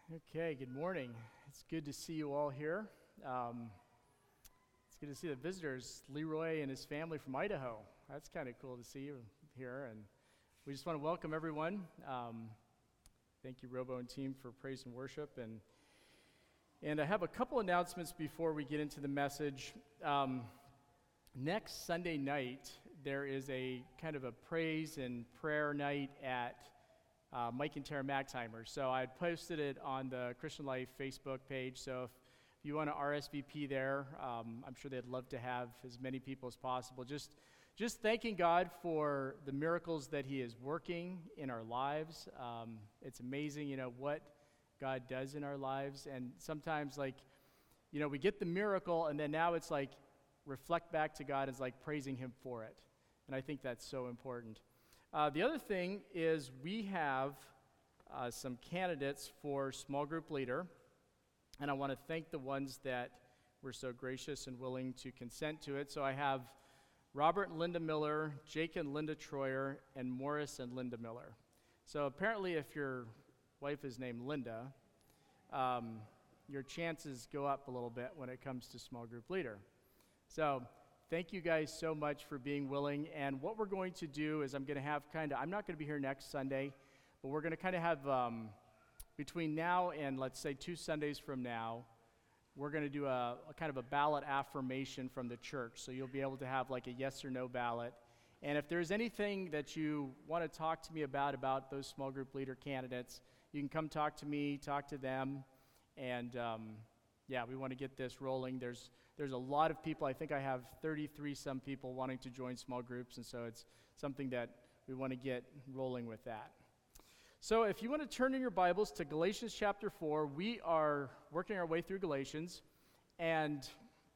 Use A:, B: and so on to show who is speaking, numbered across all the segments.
A: Okay, good morning. It's good to see you all here. It's good to see the visitors, Leroy and his family from Idaho. That's kind of cool to see you here, and we just want to welcome everyone. Thank you, Robo and team, for praise and worship, and I have a couple announcements before we get into the message. Next Sunday night, there is a kind of a praise and prayer night at Mike and Tara Maxheimer. So I posted it on the Christian Life Facebook page. So if you want to RSVP there, I'm sure they'd love to have as many people as possible. Just thanking God for the miracles that He is working in our lives. It's amazing, what God does in our lives. And sometimes, we get the miracle, and then now it's like reflect back to God as like praising Him for it. And I think that's so important. The other thing is we have some candidates for small group leader, and I want to thank the ones that were so gracious and willing to consent to it. So I have Robert and Linda Miller, Jake and Linda Troyer, and Morris and Linda Miller. So apparently if your wife is named Linda, your chances go up a little bit when it comes to small group leader. So thank you guys so much for being willing. And what we're going to do is I'm not going to be here next Sunday, but we're going to kind of have, between now and let's say 2 Sundays from now, we're going to do a kind of a ballot affirmation from the church. So you'll be able to have like a yes or no ballot. And if there's anything that you want to talk to me about those small group leader candidates, you can come talk to me, talk to them. And we want to get this rolling. There's a lot of people. I think I have 33 some people wanting to join small groups, and so it's something that we want to get rolling with that. So if you want to turn in your Bibles to Galatians chapter 4, we are working our way through Galatians, and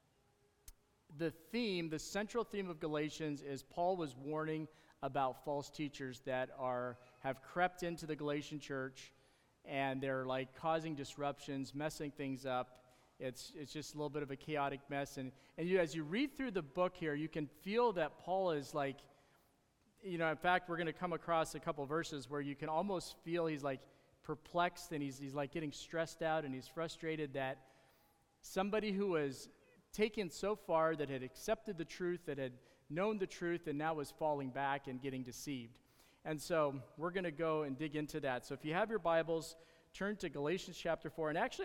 A: the central theme of Galatians is Paul was warning about false teachers that have crept into the Galatian church, and they're like causing disruptions, messing things up. It's just a little bit of a chaotic mess. And as you read through the book here, you can feel that Paul is like, in fact, we're going to come across a couple verses where you can almost feel he's like perplexed and he's like getting stressed out and he's frustrated that somebody who was taken so far, that had accepted the truth, that had known the truth, and now was falling back and getting deceived. And so we're going to go and dig into that. So if you have your Bibles, turn to Galatians chapter 4. And actually,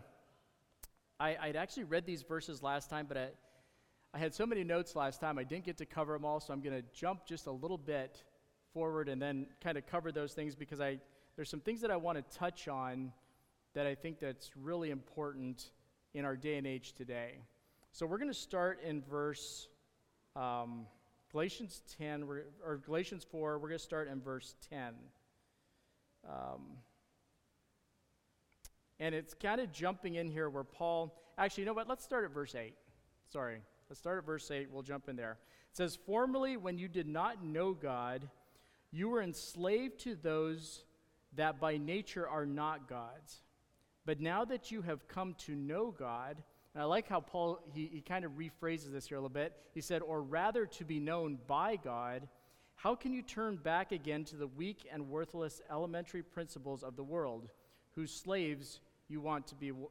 A: I'd actually read these verses last time, but I had so many notes last time, I didn't get to cover them all, so I'm going to jump just a little bit forward and then kind of cover those things, because there's some things that I want to touch on that I think that's really important in our day and age today. So we're going to start in Galatians 4, we're going to start in verse 10. And it's kind of jumping in here where Paul, actually, you know what? Let's start at verse 8. Let's start at verse 8. We'll jump in there. It says, "Formerly, when you did not know God, you were enslaved to those that by nature are not God's. But now that you have come to know God," and I like how Paul, he kind of rephrases this here a little bit. He said, "or rather to be known by God, how can you turn back again to the weak and worthless elementary principles of the world, whose slaves you want to be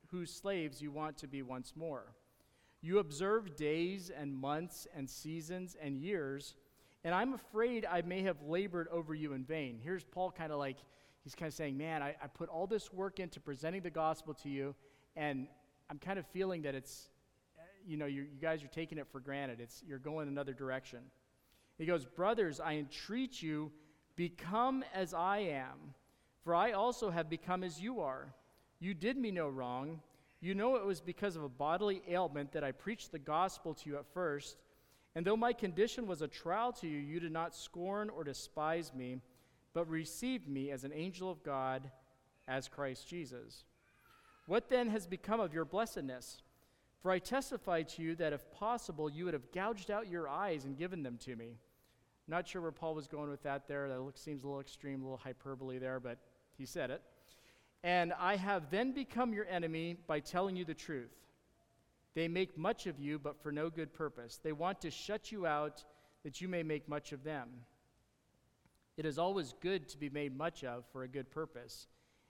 A: once more? You observe days and months and seasons and years, and I'm afraid I may have labored over you in vain." Here's Paul he's kind of saying, man, I put all this work into presenting the gospel to you, and I'm kind of feeling that it's, you guys are taking it for granted. You're going another direction. He goes, "Brothers, I entreat you, become as I am, for I also have become as you are. You did me no wrong. You know it was because of a bodily ailment that I preached the gospel to you at first. And though my condition was a trial to you, you did not scorn or despise me, but received me as an angel of God, as Christ Jesus. What then has become of your blessedness? For I testify to you that if possible, you would have gouged out your eyes and given them to me." Not sure where Paul was going with that there. That seems a little extreme, a little hyperbole there, but he said it. "And I have then become your enemy by telling you the truth. They make much of you, but for no good purpose. They want to shut you out that you may make much of them. It is always good to be made much of for a good purpose.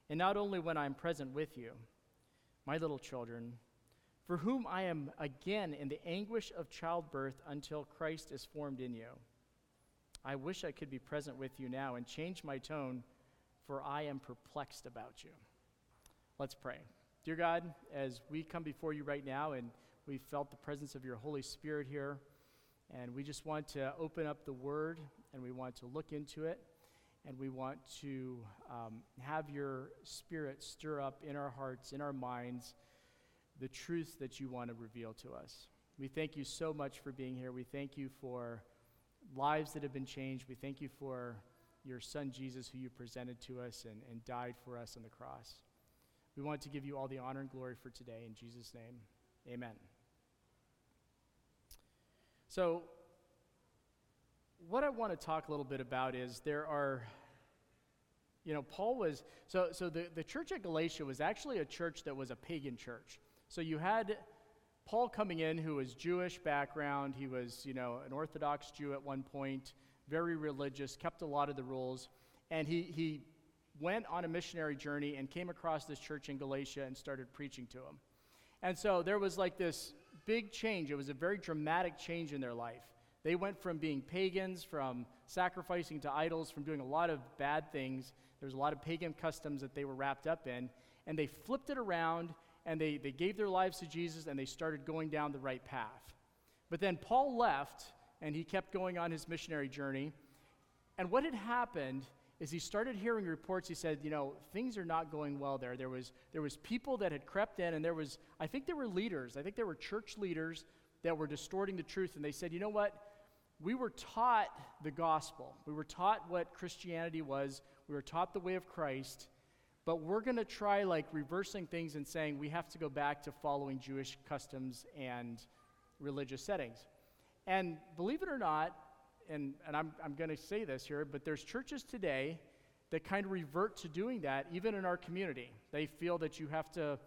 A: and not only when I am present with you, my little children, for whom I am again in the anguish of childbirth until Christ is formed in you. I wish I could be present with you now and change my tone, for I am perplexed about you. Let's pray. Dear God, as we come before you right now and we felt the presence of your Holy Spirit here, and we just want to open up the Word, and we want to look into it, and we want to have your Spirit stir up in our hearts, in our minds, the truths that you want to reveal to us. We thank you so much for being here. We thank you for lives that have been changed. We thank you for your Son, Jesus, who you presented to us and died for us on the cross. We want to give you all the honor and glory for today. In Jesus' name, amen. So, what I want to talk a little bit about is Paul was, the church at Galatia was actually a church that was a pagan church. So you had Paul coming in, who was Jewish background. He was, an Orthodox Jew at one point, very religious, kept a lot of the rules, and he went on a missionary journey and came across this church in Galatia and started preaching to them. And so there was like this big change. It was a very dramatic change in their life. They went from being pagans, from sacrificing to idols, from doing a lot of bad things. There was a lot of pagan customs that they were wrapped up in, and they flipped it around, and they gave their lives to Jesus, and they started going down the right path. But then Paul left, and he kept going on his missionary journey, and what had happened is he started hearing reports. He said, things are not going well there. There was people that had crept in, and I think there were leaders. I think there were church leaders that were distorting the truth, and they said, you know what? We were taught the gospel. We were taught what Christianity was. We were taught the way of Christ, but we're going to try reversing things and saying we have to go back to following Jewish customs and religious settings. And believe it or not, and I'm going to say this here, but there's churches today that kind of revert to doing that, even in our community. They feel that you have to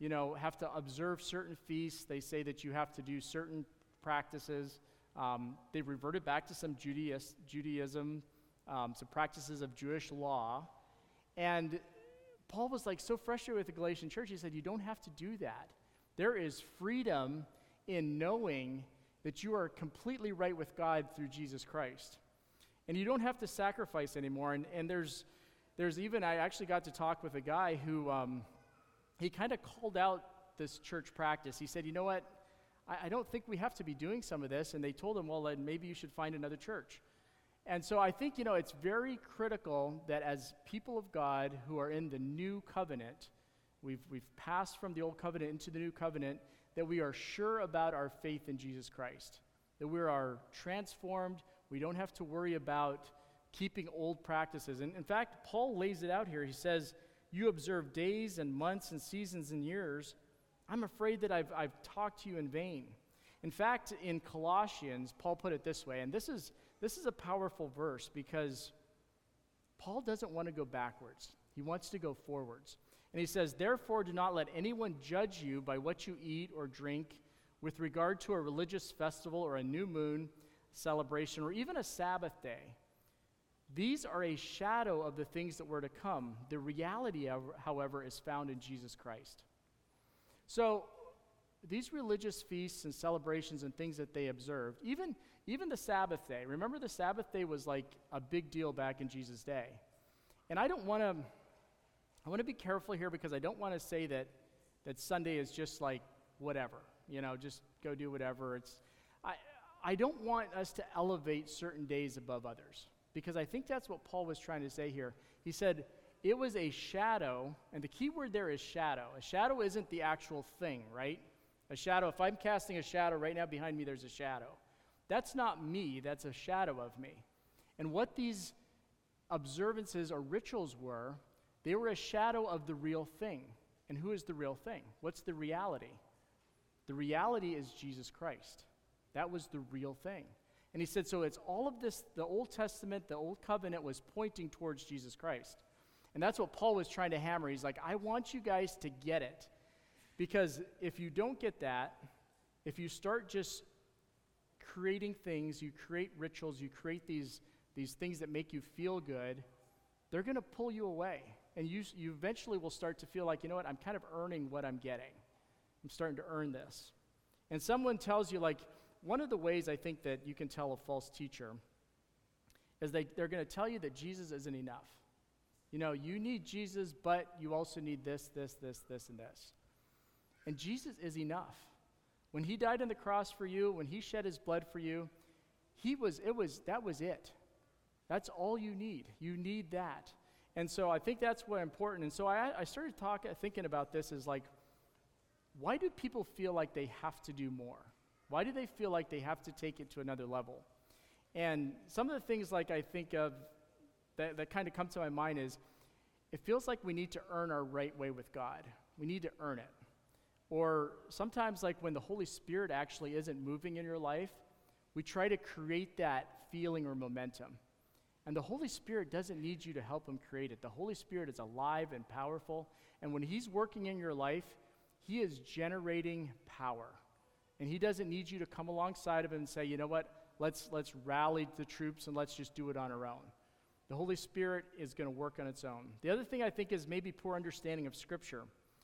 A: observe certain feasts. They say that you have to do certain practices. They reverted back to some Judaism, some practices of Jewish law. And Paul was so frustrated with the Galatian church. He said, you don't have to do that. There is freedom in knowing that you are completely right with God through Jesus Christ. And you don't have to sacrifice anymore. And there's even, I actually got to talk with a guy who, he kind of called out this church practice. He said, you know what, I don't think we have to be doing some of this. And they told him, well, then maybe you should find another church. And so I think, it's very critical that as people of God who are in the new covenant, we've passed from the old covenant into the new covenant, that we are sure about our faith in Jesus Christ, that we are transformed. We don't have to worry about keeping old practices. And in fact, Paul lays it out here. He says, you observe days and months and seasons and years. I'm afraid that I've talked to you in vain. In fact, in Colossians, Paul put it this way, and this is a powerful verse because Paul doesn't want to go backwards. He wants to go forwards. And he says, therefore, do not let anyone judge you by what you eat or drink with regard to a religious festival or a new moon celebration or even a Sabbath day. These are a shadow of the things that were to come. The reality, however, is found in Jesus Christ. So these religious feasts and celebrations and things that they observed, even the Sabbath day. Remember, the Sabbath day was a big deal back in Jesus' day. And I want to be careful here because I don't want to say that Sunday is just whatever, just go do whatever. I don't want us to elevate certain days above others because I think that's what Paul was trying to say here. He said it was a shadow, and the key word there is shadow. A shadow isn't the actual thing, right? A shadow, if I'm casting a shadow right now behind me, there's a shadow. That's not me, that's a shadow of me. And what these observances or rituals were, they were a shadow of the real thing. And who is the real thing? What's the reality? The reality is Jesus Christ. That was the real thing. And he said, so it's all of this, the Old Testament, the Old Covenant was pointing towards Jesus Christ. And that's what Paul was trying to hammer. He's like, I want you guys to get it. Because if you don't get that, if you start just creating things, you create rituals, you create these things that make you feel good, they're going to pull you away. and you eventually will start to feel like, you know what, I'm kind of earning what I'm getting. I'm starting to earn this. And someone tells you, like, one of the ways I think that you can tell a false teacher is they're going to tell you that Jesus isn't enough. You know, you need Jesus, but you also need this, and this. And Jesus is enough. When he died on the cross for you, when he shed his blood for you, that was it. That's all you need. You need that. And so I think that's what important. And so I started thinking about this as like, why do people feel like they have to do more? Why do they feel like they have to take it to another level? And some of the things like I think of that kind of come to my mind is, it feels like we need to earn our right way with God. We need to earn it. Or sometimes like when the Holy Spirit actually isn't moving in your life, we try to create that feeling or momentum. And the Holy Spirit doesn't need you to help him create it. The Holy Spirit is alive and powerful. And when he's working in your life, he is generating power. And he doesn't need you to come alongside of him and say, you know what, let's rally the troops and let's just do it on our own. The Holy Spirit is going to work on its own. The other thing I think is maybe poor understanding of Scripture.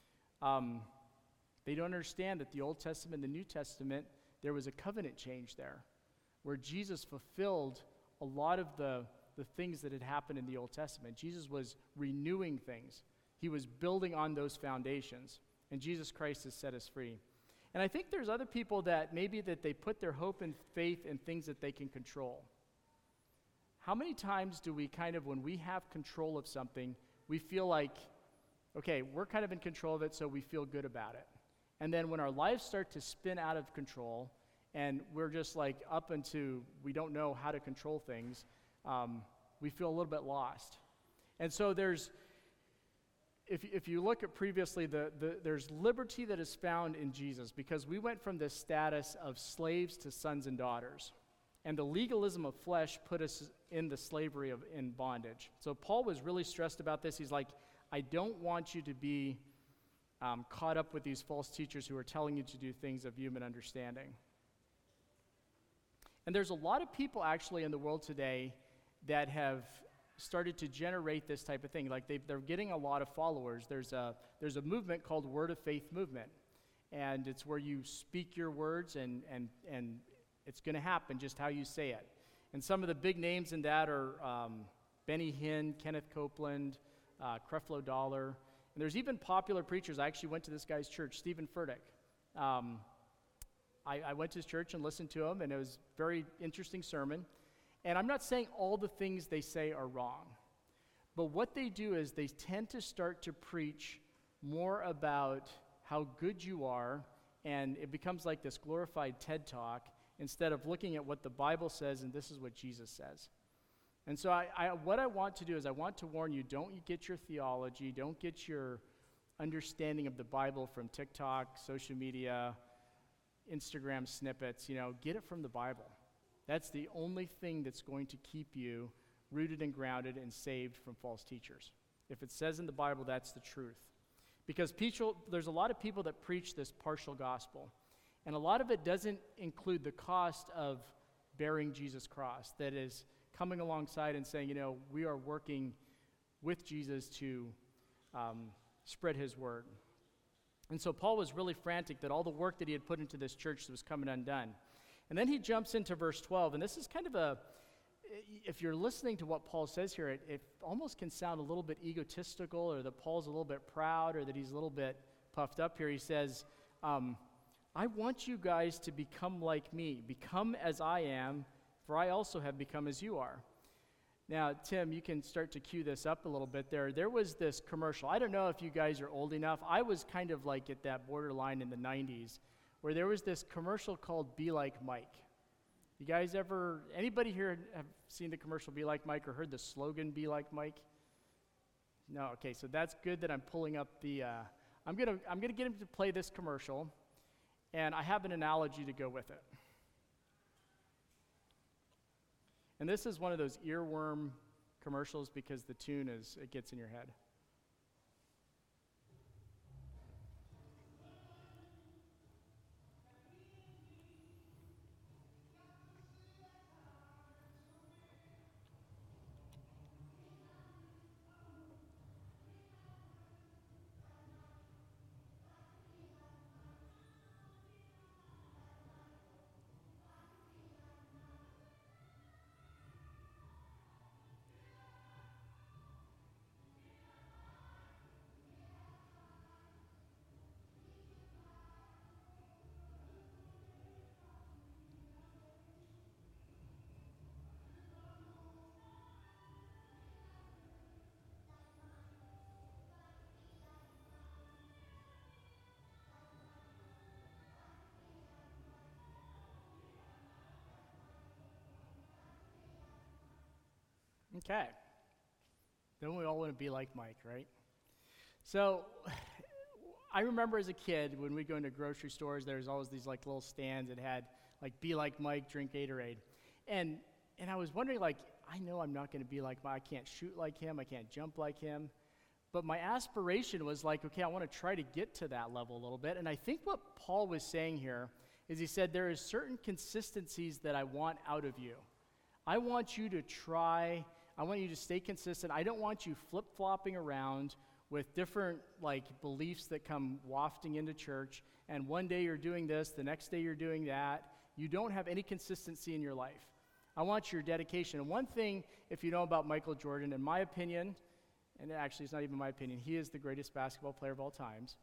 A: They don't understand that the Old Testament and the New Testament, there was a covenant change there, where Jesus fulfilled a lot of the things that had happened in the Old Testament. Jesus was renewing things. He was building on those foundations, and Jesus Christ has set us free. And I think there's other people that maybe that they put their hope and faith in things that they can control. How many times do we kind of, when we have control of something, we feel like, okay, we're kind of in control of it, so we feel good about it. And then when our lives start to spin out of control, and we're just like up into, we don't know how to control things, we feel a little bit lost. And so there's, if you look at previously, there's liberty that is found in Jesus, because we went from this status of slaves to sons and daughters. And the legalism of flesh put us in the slavery in bondage. So Paul was really stressed about this. He's like, I don't want you to be caught up with these false teachers who are telling you to do things of human understanding. And there's a lot of people actually in the world today that have started to generate this type of thing. Like they're getting a lot of followers. There's a movement called Word of Faith movement. And it's where you speak your words and it's going to happen just how you say it. And some of the big names in that are Benny Hinn, Kenneth Copeland, Creflo Dollar. And there's even popular preachers. I actually went to this guy's church, Stephen Furtick. I went to his church and listened to him, and it was a very interesting sermon. And I'm not saying all the things they say are wrong. But what they do is they tend to start to preach more about how good you are, and it becomes like this glorified TED Talk, instead of looking at what the Bible says, and this is what Jesus says. And so what I want to do is I want to warn you, don't get your theology, don't get your understanding of the Bible from TikTok, social media, Instagram snippets, get it from the Bible. That's the only thing that's going to keep you rooted and grounded and saved from false teachers. If it says in the Bible, that's the truth. Because there's a lot of people that preach this partial gospel. And a lot of it doesn't include the cost of bearing Jesus' cross, that is coming alongside and saying, we are working with Jesus to spread his word. And so Paul was really frantic that all the work that he had put into this church was coming undone. And then he jumps into verse 12, and this is kind of if you're listening to what Paul says here, it almost can sound a little bit egotistical, or that Paul's a little bit proud, or that he's a little bit puffed up here. He says, I want you guys to become like me. Become as I am, for I also have become as you are. Now, Tim, you can start to cue this up a little bit there. There was this commercial. I don't know if you guys are old enough. I was kind of like at that borderline in the 90s, where there was this commercial called Be Like Mike. You guys anybody here have seen the commercial Be Like Mike or heard the slogan Be Like Mike? No, okay, so that's good that I'm pulling up I'm gonna get him to play this commercial. And I have an analogy to go with it. And this is one of those earworm commercials because the tune it gets in your head. Okay. Then we all want to be like Mike, right? So I remember as a kid when we'd go into grocery stores, there was always these like little stands that had like be like Mike, drink Gatorade. And I was wondering, like, I know I'm not going to be like Mike. I can't shoot like him. I can't jump like him. But my aspiration was like, okay, I want to try to get to that level a little bit. And I think what Paul was saying here is he said, there is certain consistencies that I want out of you. I want you to try, I want you to stay consistent. I don't want you flip-flopping around with different like beliefs that come wafting into church. And one day you're doing this, the next day you're doing that. You don't have any consistency in your life. I want your dedication. And one thing, if you know about Michael Jordan, in my opinion, and actually it's not even my opinion, he is the greatest basketball player of all times.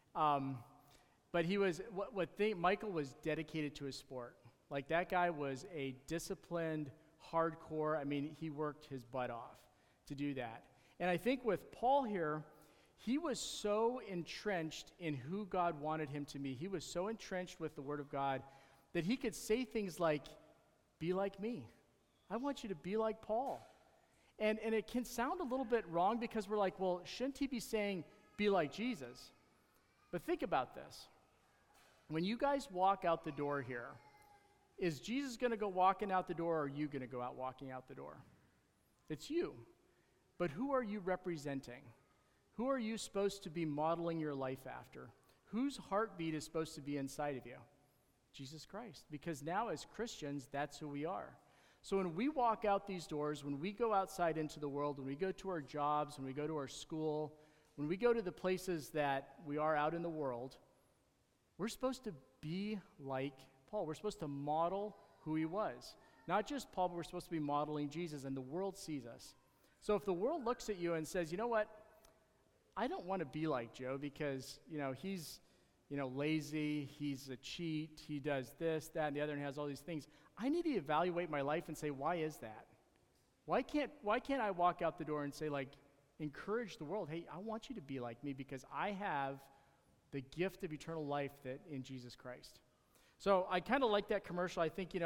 A: But he was, Michael was dedicated to his sport. Like that guy was a disciplined, hardcore, I mean, he worked his butt off to do that. And I think with Paul here, he was so entrenched in who God wanted him to be. He was so entrenched with the Word of God that he could say things like, be like me. I want you to be like Paul. And it can sound a little bit wrong because we're like, well, shouldn't he be saying, be like Jesus? But think about this. When you guys walk out the door here, is Jesus going to go walking out the door, or are you going to go out walking out the door? It's you. But who are you representing? Who are you supposed to be modeling your life after? Whose heartbeat is supposed to be inside of you? Jesus Christ. Because now as Christians, that's who we are. So when we walk out these doors, when we go outside into the world, when we go to our jobs, when we go to our school, when we go to the places that we are out in the world, we're supposed to be like Paul. We're supposed to model who he was. Not just Paul, but we're supposed to be modeling Jesus, and the world sees us. So if the world looks at you and says, you know what, I don't want to be like Joe because, he's, lazy, he's a cheat, he does this, that, and the other, and has all these things. I need to evaluate my life and say, why is that? Why can't I walk out the door and say, like, encourage the world, hey, I want you to be like me because I have the gift of eternal life that in Jesus Christ. So I kind of like that commercial. I think,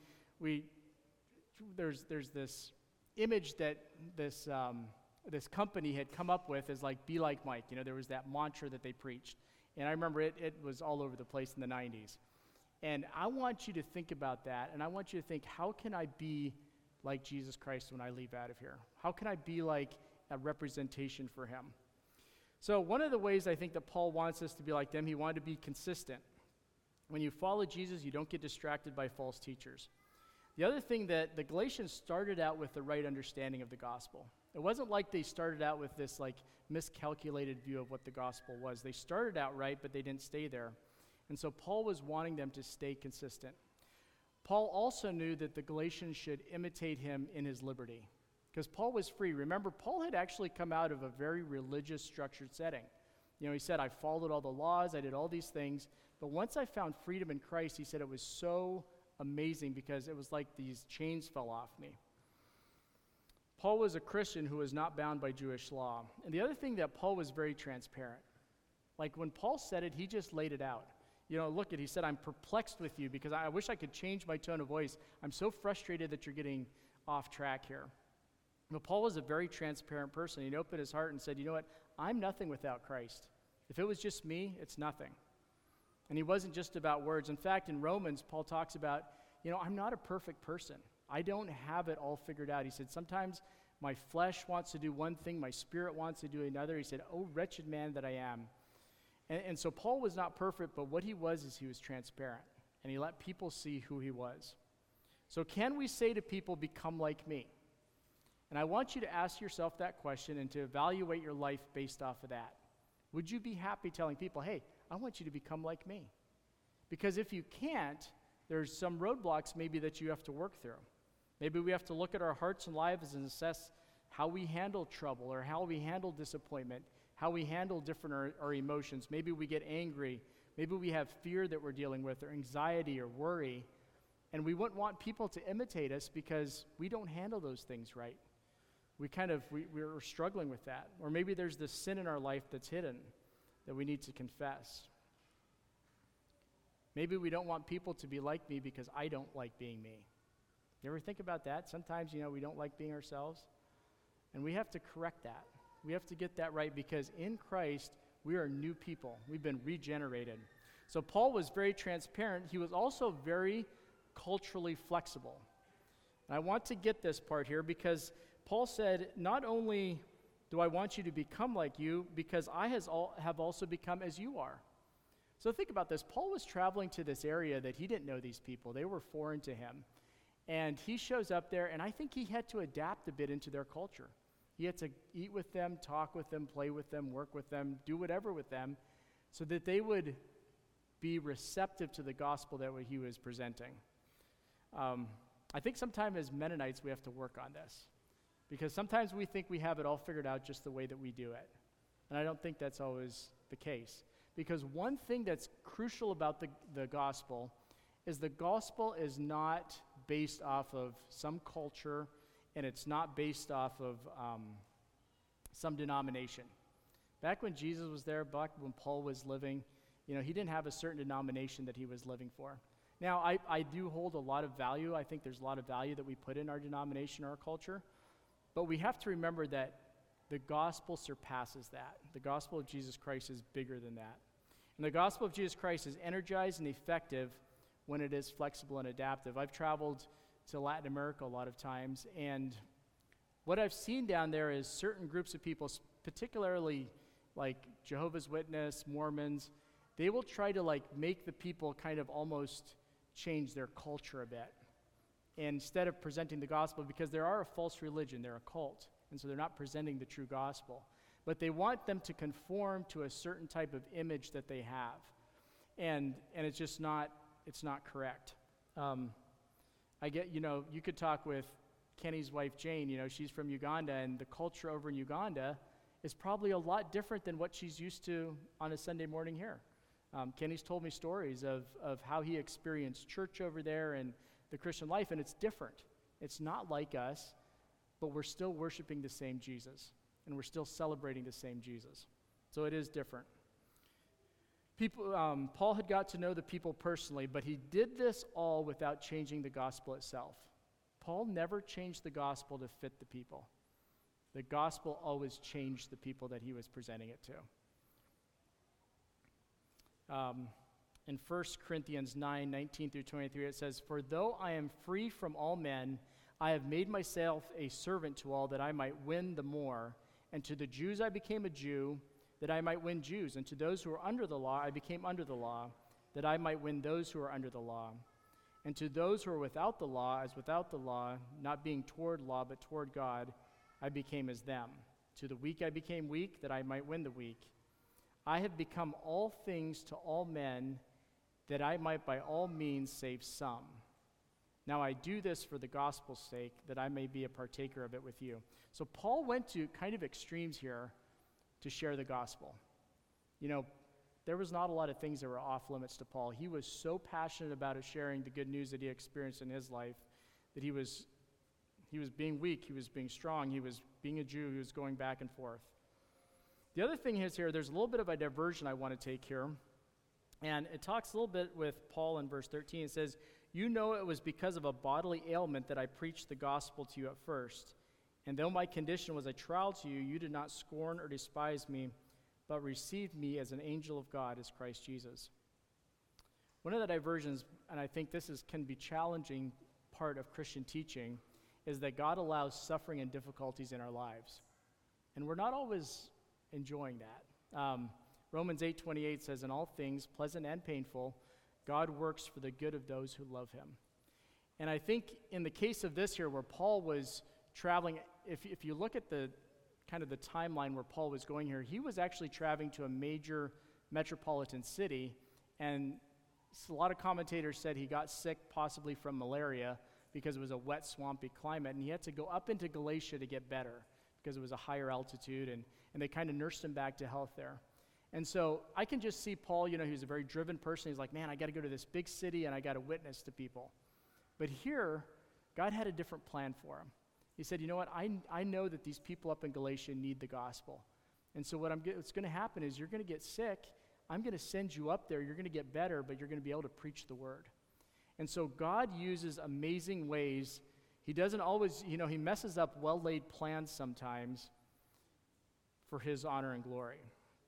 A: there's this image that this company had come up with as like, be like Mike. There was that mantra that they preached. And I remember it was all over the place in the 90s. And I want you to think about that, and I want you to think, how can I be like Jesus Christ when I leave out of here? How can I be like a representation for him? So one of the ways I think that Paul wants us to be like them, he wanted to be consistent. When you follow Jesus, you don't get distracted by false teachers. The other thing that the Galatians started out with the right understanding of the gospel. It wasn't like they started out with this like miscalculated view of what the gospel was. They started out right, but they didn't stay there. And so Paul was wanting them to stay consistent. Paul also knew that the Galatians should imitate him in his liberty, because Paul was free. Remember, Paul had actually come out of a very religious, structured setting. He said, I followed all the laws, I did all these things, but once I found freedom in Christ, he said it was so amazing because it was like these chains fell off me. Paul was a Christian who was not bound by Jewish law. And the other thing that Paul was very transparent. Like when Paul said it, he just laid it out. He said, I'm perplexed with you because I wish I could change my tone of voice. I'm so frustrated that you're getting off track here. But Paul was a very transparent person. He opened his heart and said, you know what? I'm nothing without Christ. If it was just me, it's nothing. And he wasn't just about words. In fact, in Romans, Paul talks about, I'm not a perfect person. I don't have it all figured out. He said, sometimes my flesh wants to do one thing, my spirit wants to do another. He said, oh, wretched man that I am. And so Paul was not perfect, but what he was is he was transparent. And he let people see who he was. So can we say to people, become like me? And I want you to ask yourself that question and to evaluate your life based off of that. Would you be happy telling people, hey, I want you to become like me? Because if you can't, there's some roadblocks maybe that you have to work through. Maybe we have to look at our hearts and lives and assess how we handle trouble or how we handle disappointment, how we handle different our emotions. Maybe we get angry. Maybe we have fear that we're dealing with or anxiety or worry. And we wouldn't want people to imitate us because we don't handle those things right. We're struggling with that. Or maybe there's this sin in our life that's hidden that we need to confess. Maybe we don't want people to be like me because I don't like being me. You ever think about that? Sometimes, we don't like being ourselves. And we have to correct that. We have to get that right because in Christ, we are new people. We've been regenerated. So Paul was very transparent. He was also very culturally flexible. And I want to get this part here because Paul said, not only do I want you to become like you, because I have also become as you are. So think about this. Paul was traveling to this area that he didn't know these people. They were foreign to him. And he shows up there, and I think he had to adapt a bit into their culture. He had to eat with them, talk with them, play with them, work with them, do whatever with them, so that they would be receptive to the gospel that he was presenting. I think sometimes as Mennonites, we have to work on this. Because sometimes we think we have it all figured out just the way that we do it. And I don't think that's always the case. Because one thing that's crucial about the gospel is not based off of some culture, and it's not based off of some denomination. Back when Jesus was there, back when Paul was living, he didn't have a certain denomination that he was living for. Now, I do hold a lot of value. I think there's a lot of value that we put in our denomination, our culture. But we have to remember that the gospel surpasses that. The gospel of Jesus Christ is bigger than that. And the gospel of Jesus Christ is energized and effective when it is flexible and adaptive. I've traveled to Latin America a lot of times, and what I've seen down there is certain groups of people, particularly like Jehovah's Witness, Mormons, they will try to make the people kind of almost change their culture a bit. Instead of presenting the gospel, because they are a false religion, they're a cult, and so they're not presenting the true gospel. But they want them to conform to a certain type of image that they have. And it's just not, it's not correct. I get, you could talk with Kenny's wife, Jane, she's from Uganda, and the culture over in Uganda is probably a lot different than what she's used to on a Sunday morning here. Kenny's told me stories of how he experienced church over there and the Christian life, and it's different. It's not like us, but we're still worshiping the same Jesus, and we're still celebrating the same Jesus. So it is different. Paul had got to know the people personally, but he did this all without changing the gospel itself. Paul never changed the gospel to fit the people. The gospel always changed the people that he was presenting it to. In 1 Corinthians 9:19 through 23, it says, "For though I am free from all men, I have made myself a servant to all that I might win the more. And to the Jews I became a Jew, that I might win Jews. And to those who are under the law I became under the law, that I might win those who are under the law. And to those who are without the law, as without the law, not being toward law but toward God, I became as them. To the weak I became weak, that I might win the weak. I have become all things to all men, that I might by all means save some. Now I do this for the gospel's sake, that I may be a partaker of it with you." So Paul went to kind of extremes here to share the gospel. There was not a lot of things that were off limits to Paul. He was so passionate about sharing the good news that he experienced in his life that he was being weak, he was being strong, he was being a Jew, he was going back and forth. The other thing is here, there's a little bit of a diversion I want to take here. And it talks a little bit with Paul in verse 13. It says, "You know it was because of a bodily ailment that I preached the gospel to you at first. And though my condition was a trial to you, you did not scorn or despise me, but received me as an angel of God, as Christ Jesus." One of the diversions, and I think this can be challenging part of Christian teaching, is that God allows suffering and difficulties in our lives. And we're not always enjoying that. Romans 8:28 says, "In all things, pleasant and painful, God works for the good of those who love him." And I think in the case of this here, where Paul was traveling, if you look at the kind of the timeline where Paul was going here, he was actually traveling to a major metropolitan city, and a lot of commentators said he got sick possibly from malaria because it was a wet, swampy climate, and he had to go up into Galatia to get better because it was a higher altitude, and they kind of nursed him back to health there. And so I can just see Paul, he was a very driven person. He's like, man, I got to go to this big city and I got to witness to people. But here, God had a different plan for him. He said, you know what, I know that these people up in Galatia need the gospel. And so what's going to happen is you're going to get sick. I'm going to send you up there. You're going to get better, but you're going to be able to preach the word. And so God uses amazing ways. He doesn't always, he messes up well-laid plans sometimes for his honor and glory.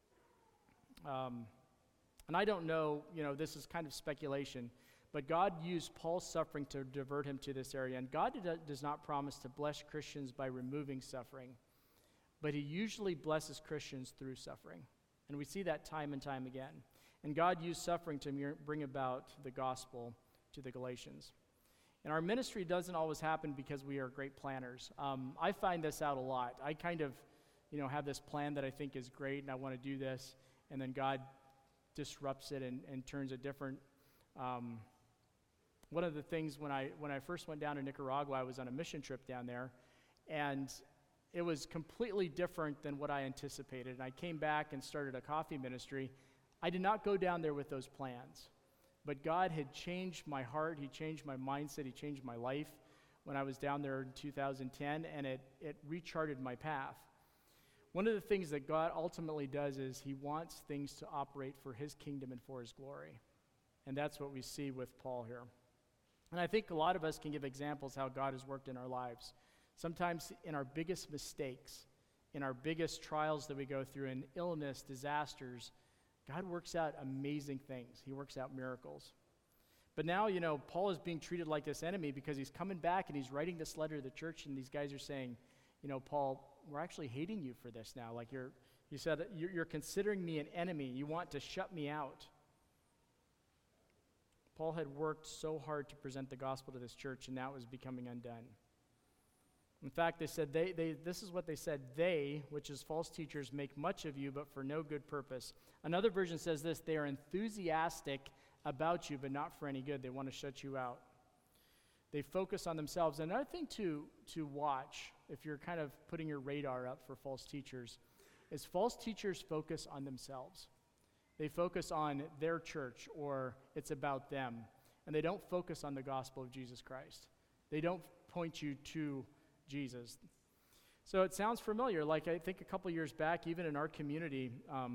A: And I don't know, this is kind of speculation, but God used Paul's suffering to divert him to this area. And God does not promise to bless Christians by removing suffering, but he usually blesses Christians through suffering. And we see that time and time again. And God used suffering to bring about the gospel to the Galatians. And our ministry doesn't always happen because we are great planners. I find this out a lot. I kind of, have this plan that I think is great, and I want to do this, and then God disrupts it and turns it different. One of the things when I first went down to Nicaragua, I was on a mission trip down there, and it was completely different than what I anticipated. And I came back and started a coffee ministry. I did not go down there with those plans, but God had changed my heart. He changed my mindset. He changed my life when I was down there in 2010, and it recharted my path. One of the things that God ultimately does is he wants things to operate for his kingdom and for his glory. And that's what we see with Paul here. And I think a lot of us can give examples how God has worked in our lives. Sometimes in our biggest mistakes, in our biggest trials that we go through, in illness, disasters, God works out amazing things. He works out miracles. But now, Paul is being treated like this enemy because he's coming back and he's writing this letter to the church, and these guys are saying, Paul, we're actually hating you for this now. Like you said, you're considering me an enemy. You want to shut me out. Paul had worked so hard to present the gospel to this church, and now it was becoming undone. In fact, they said, this is what they said, they, which is false teachers, make much of you, but for no good purpose. Another version says this, they are enthusiastic about you, but not for any good. They want to shut you out. They focus on themselves. Another thing to watch, if you're kind of putting your radar up for false teachers, is false teachers focus on themselves. They focus on their church, or it's about them, and they don't focus on the gospel of Jesus Christ. They don't point you to Jesus. So it sounds familiar. Like I think a couple years back, even in our community,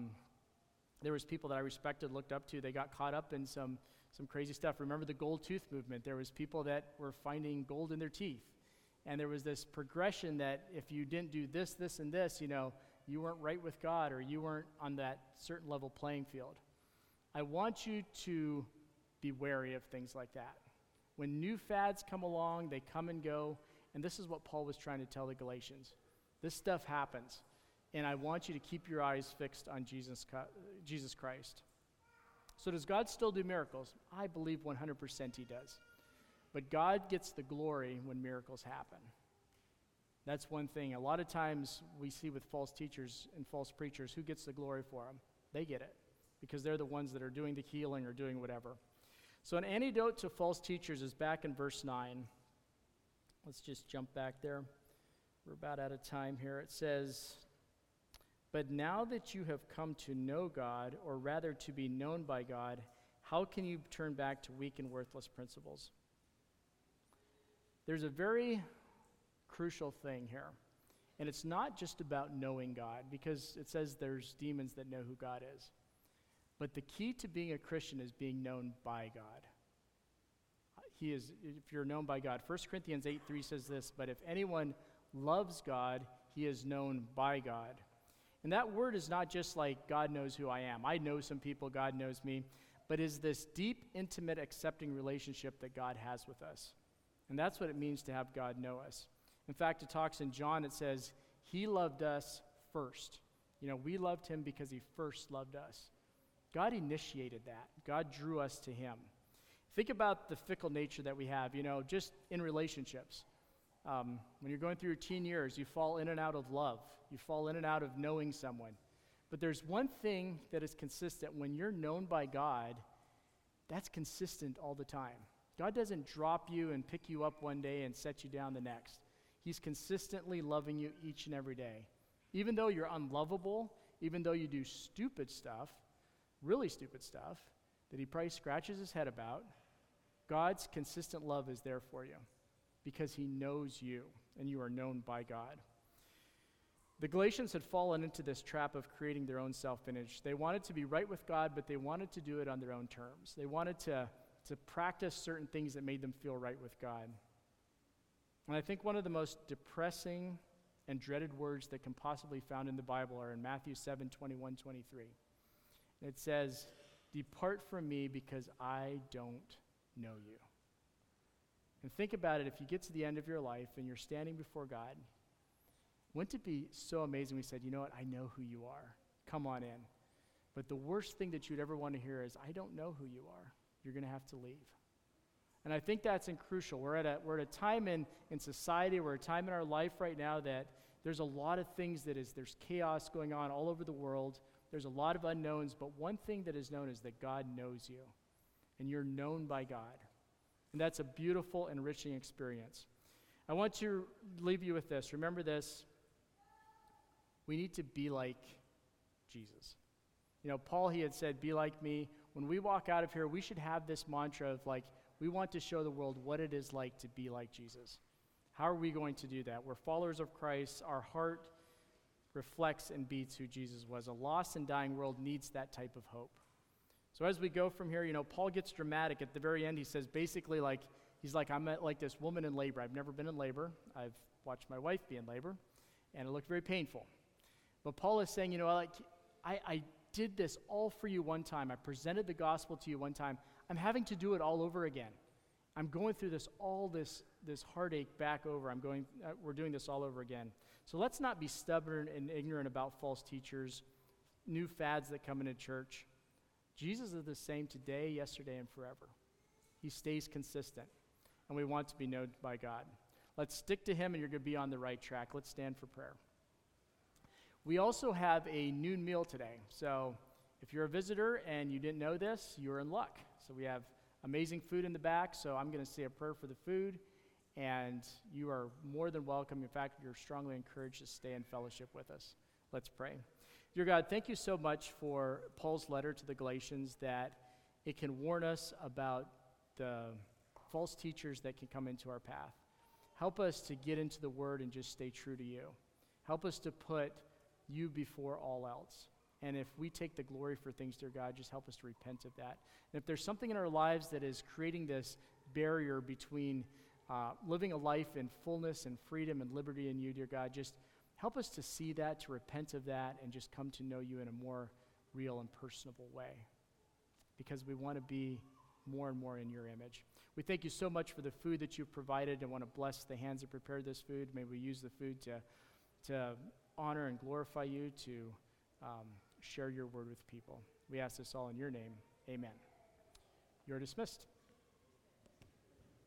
A: there was people that I respected, looked up to. They got caught up in some crazy stuff. Remember the gold tooth movement? There was people that were finding gold in their teeth. And there was this progression that if you didn't do this, this, and this, you weren't right with God, or you weren't on that certain level playing field. I want you to be wary of things like that. When new fads come along, they come and go, and this is what Paul was trying to tell the Galatians. This stuff happens, and I want you to keep your eyes fixed on Jesus Christ. So does God still do miracles? I believe 100% he does. But God gets the glory when miracles happen. That's one thing. A lot of times we see with false teachers and false preachers, who gets the glory for them? They get it, because they're the ones that are doing the healing or doing whatever. So an antidote to false teachers is back in verse 9. Let's just jump back there. We're about out of time here. It says, but now that you have come to know God, or rather to be known by God, how can you turn back to weak and worthless principles? There's a very crucial thing here. And it's not just about knowing God, because it says there's demons that know who God is. But the key to being a Christian is being known by God. If you're known by God. 1 Corinthians 8:3 says this, but if anyone loves God, he is known by God. And that word is not just like God knows who I am. I know some people, God knows me, but is this deep, intimate, accepting relationship that God has with us. And that's what it means to have God know us. In fact, it talks in John, it says, he loved us first. We loved him because he first loved us. God initiated that. God drew us to him. Think about the fickle nature that we have, just in relationships. When you're going through your teen years, you fall in and out of love. You fall in and out of knowing someone. But there's one thing that is consistent. When you're known by God, that's consistent all the time. God doesn't drop you and pick you up one day and set you down the next. He's consistently loving you each and every day. Even though you're unlovable, even though you do stupid stuff, really stupid stuff, that he probably scratches his head about, God's consistent love is there for you because he knows you and you are known by God. The Galatians had fallen into this trap of creating their own self-image. They wanted to be right with God, but they wanted to do it on their own terms. They wanted to practice certain things that made them feel right with God. And I think one of the most depressing and dreaded words that can possibly be found in the Bible are in Matthew 7:21-23. And it says, "Depart from me because I don't know you." And think about it, if you get to the end of your life and you're standing before God, wouldn't it be so amazing we said, you know what, I know who you are. Come on in. But the worst thing that you'd ever want to hear is, I don't know who you are. You're going to have to leave. And I think that's crucial. We're at a time in society, we're at a time in our life right now that there's a lot of things there's chaos going on all over the world. There's a lot of unknowns, but one thing that is known is that God knows you, and you're known by God. And that's a beautiful, enriching experience. I want to leave you with this. Remember this. We need to be like Jesus. You know, Paul, he had said, be like me. When we walk out of here, we should have this mantra of like, we want to show the world what it is like to be like Jesus. How are we going to do that? We're followers of Christ. Our heart reflects and beats who Jesus was. A lost and dying world needs that type of hope. So as we go from here, you know, Paul gets dramatic. At the very end, he says basically he's like, I'm like this woman in labor. I've never been in labor. I've watched my wife be in labor, and it looked very painful. But Paul is saying, you know, I did this all for you one time. I presented the gospel to you one time. I'm having to do it all over again. I'm going through this heartache back over. We're doing this all over again. So let's not be stubborn and ignorant about false teachers, new fads that come into church. Jesus is the same today, yesterday, and forever. He stays consistent, and we want to be known by God. Let's stick to him, and you're going to be on the right track. Let's stand for prayer. We also have a noon meal today. So if you're a visitor and you didn't know this, you're in luck. So we have amazing food in the back, so I'm going to say a prayer for the food, and you are more than welcome. In fact, you're strongly encouraged to stay in fellowship with us. Let's pray. Dear God, thank you so much for Paul's letter to the Galatians, that it can warn us about the false teachers that can come into our path. Help us to get into the Word and just stay true to you. Help us to put you before all else. And if we take the glory for things, dear God, just help us to repent of that. And if there's something in our lives that is creating this barrier between living a life in fullness and freedom and liberty in you, dear God, just help us to see that, to repent of that, and just come to know you in a more real and personable way, because we want to be more and more in your image. We thank you so much for the food that you've provided, and want to bless the hands that prepared this food. May we use the food to honor and glorify you, to share your word with people. We ask this all in your name. Amen. You're dismissed.